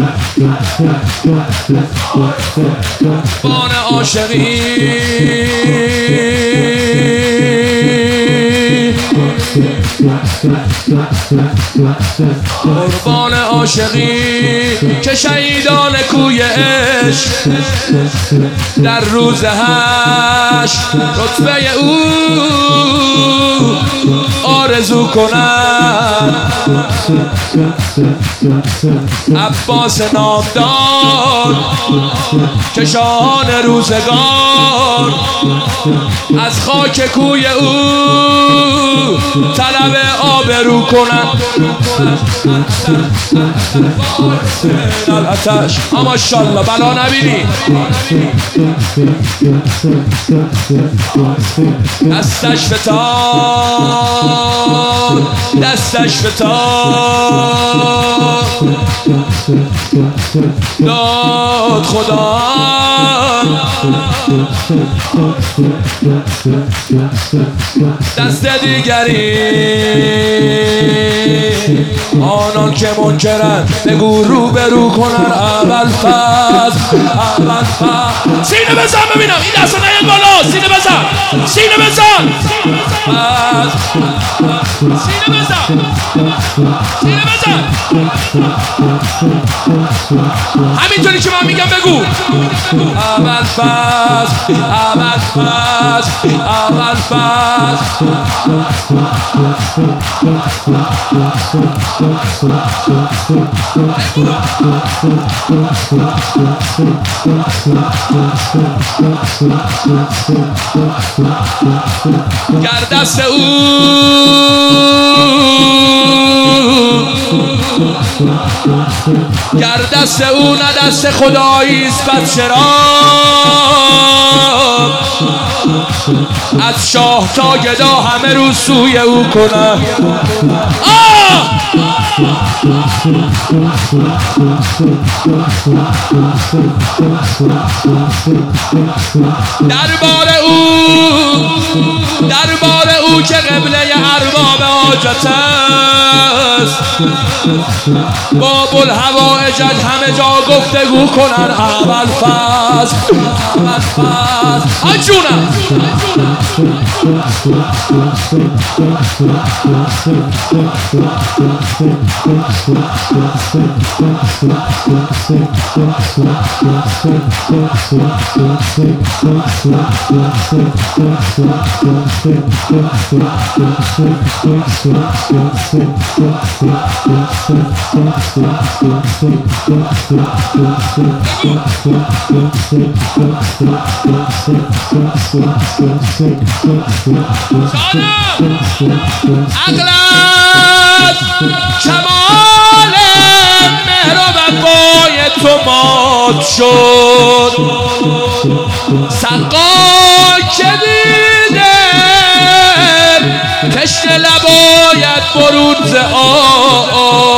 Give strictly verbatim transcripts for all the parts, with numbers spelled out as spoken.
بان عاشقی قربان عاشقی که شهیدان کوی عشق در روز حشر رتبه او آرزو کنند. عباس نامدار که شاهان روزگار از خاک کوی او طلب آبرو کنند. الاتش ماشاءالله بلا نبینی. دستش فتاد دستش فتاد داد خدا دست دیگری. آنان که منکرن بگو رو برو کنن اول فاز اول فاز. سینه بزن ببینم این دست نیاد بالا. سینه بزن سینه بزن سینه بزن سینه بزن همینطوری که من میگم بگو اول فاز اول فاز اول فاز. گر دست او گر دست او نه دست خداییست پس چرا از شاه تا گدا همه رو سوی او کنه. دربار او دربار او که قبله ارباب حاجت است باب الهوائج همه جا گفتگو کنن اول فاز اول فاز. آجونم عقلت کمال مهر و وفای تو مات شد سقا که دیده تشنه لبایت برود ز آب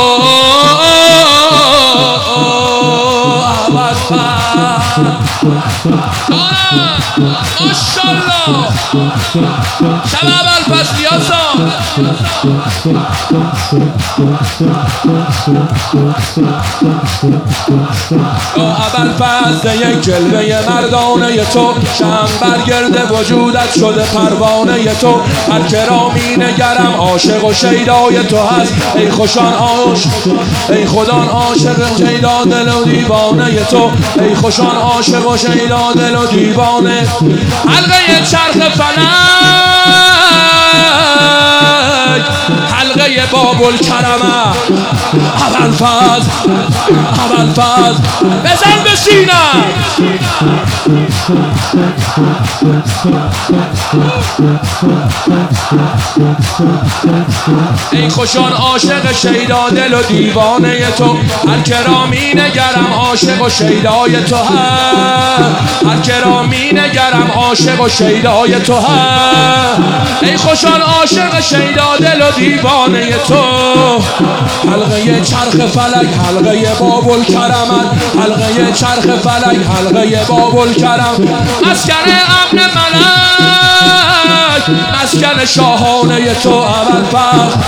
ماشاءالله شب اول پس نیازم اول پس یک جلوه مردانه تو شم برگرد وجودت شده پروانه تو هر کرا می نگرم عاشق و شیدای تو هست ای خوشان عاشق ای خدان عاشق شیدا دل و دیوانه تو ای خوشان عاشق و شیدا دل و دیوانه. حلقه چرخ فلک حلقه باب الکرمه اول فاز اول فاز بزن به سینه. ای خوشان عاشق شیدا دل و دیوانه تو هر کرا می نگرم عاشق و شیدای تو هست هر کرا می نگرم عاشق و شیدای تو هست ای خوشان عاشق شیدا دل و دیوانه تو. حلقه چرخ فلک حلقه باب الکرمت حلقه چرخ فلک حلقه باب الکرم مسکن امن ملک مسکن شاهانه تو ابوالفضل.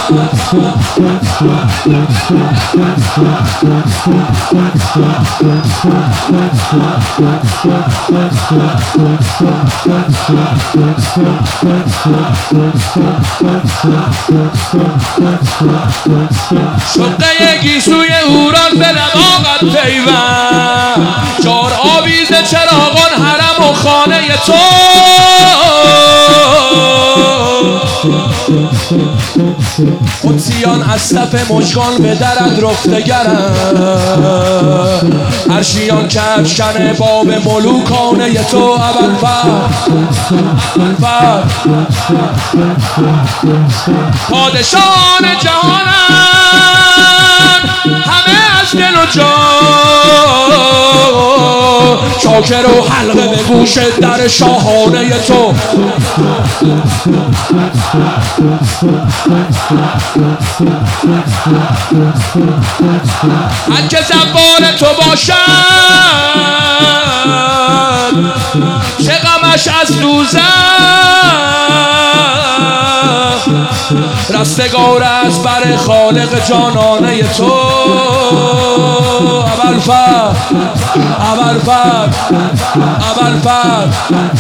شقه گیسوی اوران به دماغت پیوند، چار آویز چراغان حرم و خانه تو. قدسیان از صف مشکان به درت رفتگرند، عرشیان کفشن باب ملوکانه تو ابوالفضل. پادشاهان جهانند همه از دل و جان، شاکر و حلقه به گوش در شاهانه تو. هر که زبان تو باشد چه غمش از دوزخ، رستگار است بر خالق جانانه تو ابوالفضل. ابوالفضل ابوالفضل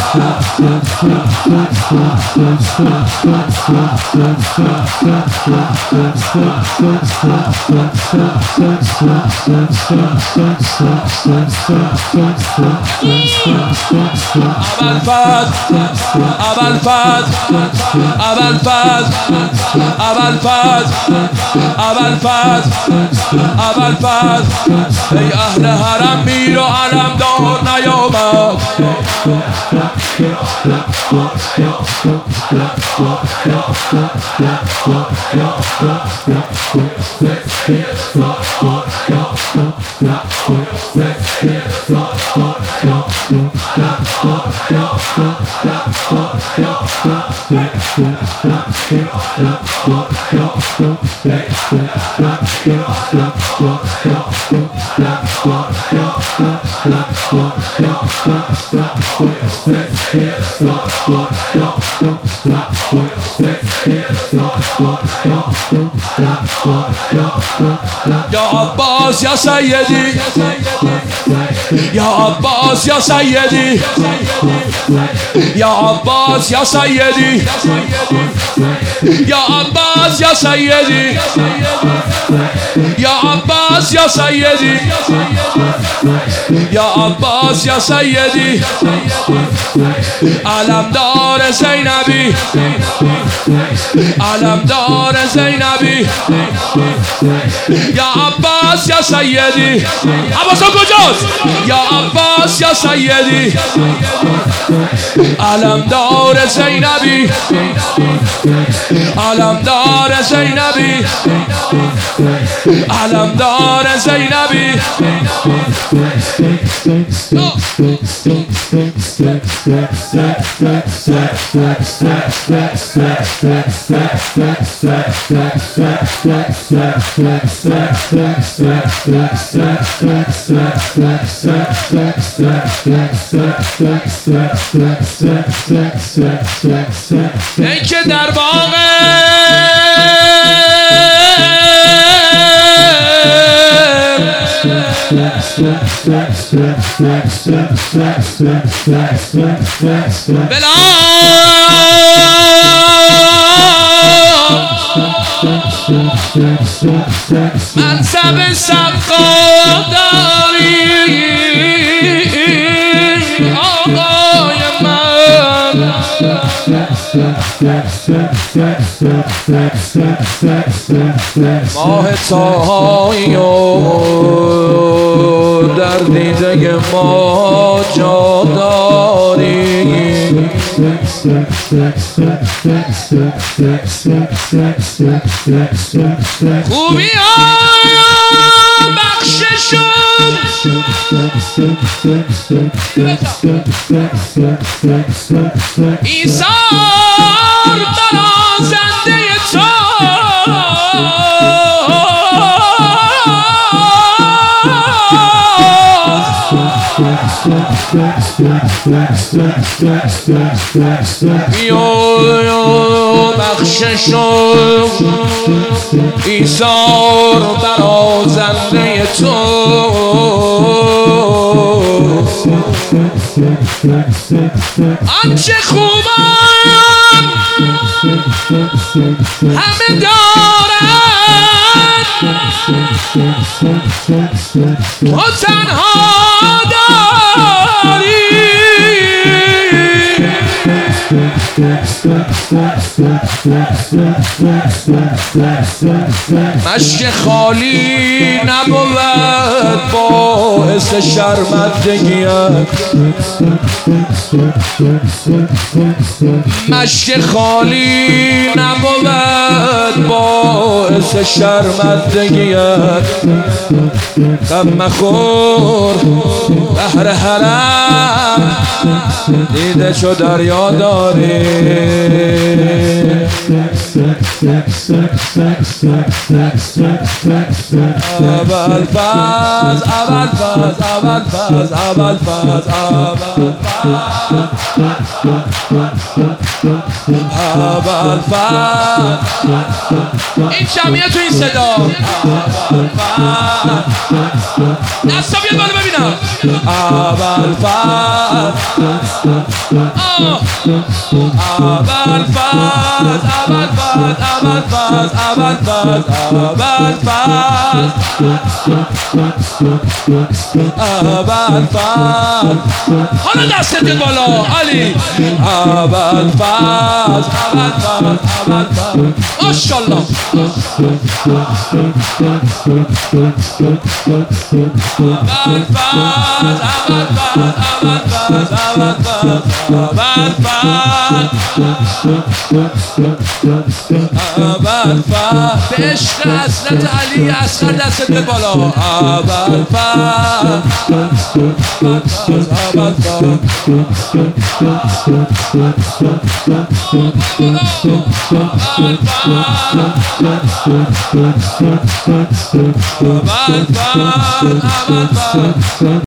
ابوالفضل ابوالفضل ابوالفضل ابوالفضل ابوالفضل. ای اهل حرم میر و علمدار نیامد، یا عباس یا سیدی، یا عباس یا سیدی، یا عباس یا سیدی، یا عباس یا سیدی، یا عباس یا سیدی، یا عباس یا سیدی. علمدار زینبی، علمدار زینبی، یا عباس یا سیدی. عباس کجاست؟ یا عباس یا سیدی. علمدار زینبی، علمدار زینبی، علمدار زینبی. ای که در باغ بلا منصب سقا داری آقای من، ماه تاهایی و در دیده ما جا داری. خوبی ها بخششم ایثار برازنده تو، یا بخشش و ایثار برازنده تو آنچه خوبم همه دارن تو تنها داری مشک خالی نبود باعث شرمندگیت مشک خالی نبود باعث شرمندگیت غم مخور بحر حرم دیده چو دریا داری اول فاز اول فاز اول فاز اول فاز اول اول فاز این جمعیت تو این صدا دستا بیاد بالا ببینم اول فاز اول فاز اول فاز اول فاز اول فاز اول فاز اول فاز حالا دستت بیاد بالا علی اول فاز اول فاز اول فاز ماشاءالله اول فاز اول فاز اول فاز اول فاز اول فاز اول فاز به عشق حضرت علی اصغر دستت بیاد بالا اول فاز اول فاز اول فاز اول فاز